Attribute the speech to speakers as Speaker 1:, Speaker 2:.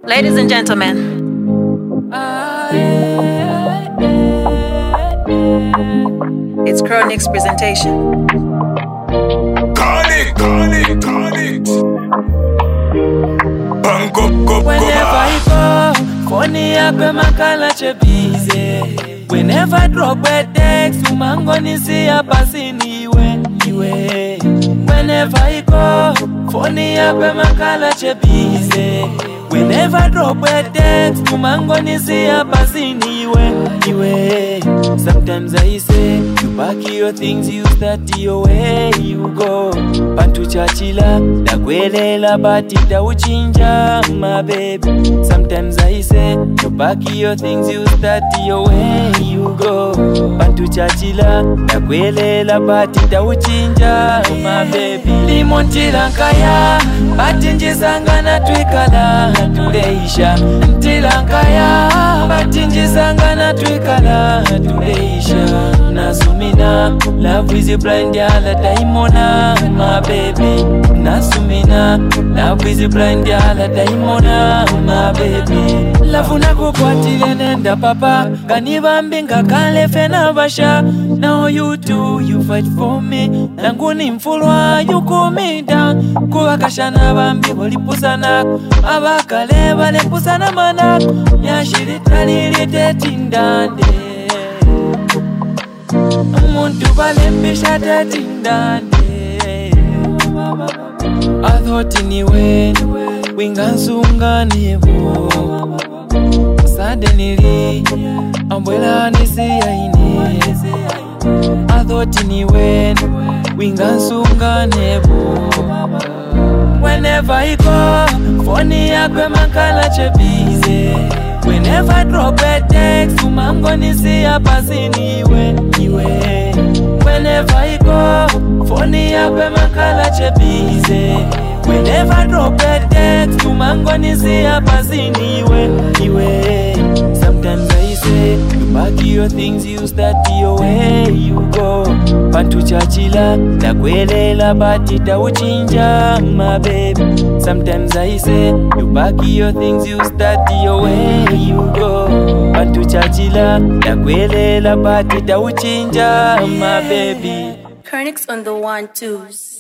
Speaker 1: Ladies and gentlemen, it's Chronix presentation.
Speaker 2: Whenever I go, funny happen makala chebize. Whenever I drop a text, umango nisi pasini iwe. Whenever I go, funny happen makala chebize. Whenever I drop a text, umango nisi pasini iwe. Sometimes I say, you pack your things, you start your way, you go. Bantu chachila, dagwelela batita uchinja, my baby. Sometimes I say, you pack your things, you start your way, you go. Bantu chachila, dagwelela batita uchinja, my baby. Limontila nkaya, batinjizanga na twikala, tuleisha. Ntila nkaya, batinjizanga na twikala, tuleisha. Nasumina, love is a blind yala daimona, my baby. Nasumina, love is a blind yala daimona, my baby. Love nakukwatile nenda papa, kanibambinga kale fena basha. Now you do, you fight for me. Nanguni mfulwa, you cool me down. Kuwakashana bambi walipusana, abakale balepusana manak. Nyashiri tetindande. Umuntu balembisha tetindande. I thought niwe wingansunga nebo. Suddenly ambwela nisiyaine. I thought niwe wingansunga nebo. Whenever I go, funny yakwe makala chebize. Whenever I drop a text, umango nisi pasini iwe. Whenever I go, funny yakwe makala chebize. Whenever I drop a text, umango nisi pasini iwe. Sometimes I say, you pack your things, you start your way, you go. Bantu chachila, dagwelela batita uchinja, my baby. Sometimes I say, you pack your things, you start your way, you go. Bantu chachila, dagwelela batita uchinja, my baby.
Speaker 1: Chronix on the 1-2s.